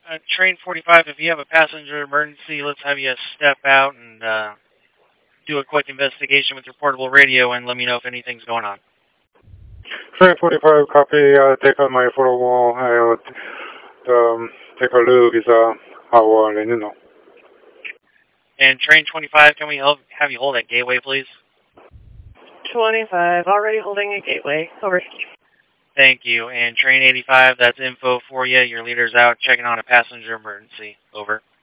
Train 45, if you have a passenger emergency, let's have you step out and do a quick investigation with your portable radio and let me know if anything's going on. Train 45, copy. Take out my photo. I take a look. Is I will let you know. And Train 25, can we have you hold at gateway, please? 25, already holding a gateway. Over. Thank you. And Train 85, that's info for you. Your leader's out checking on a passenger emergency. Over.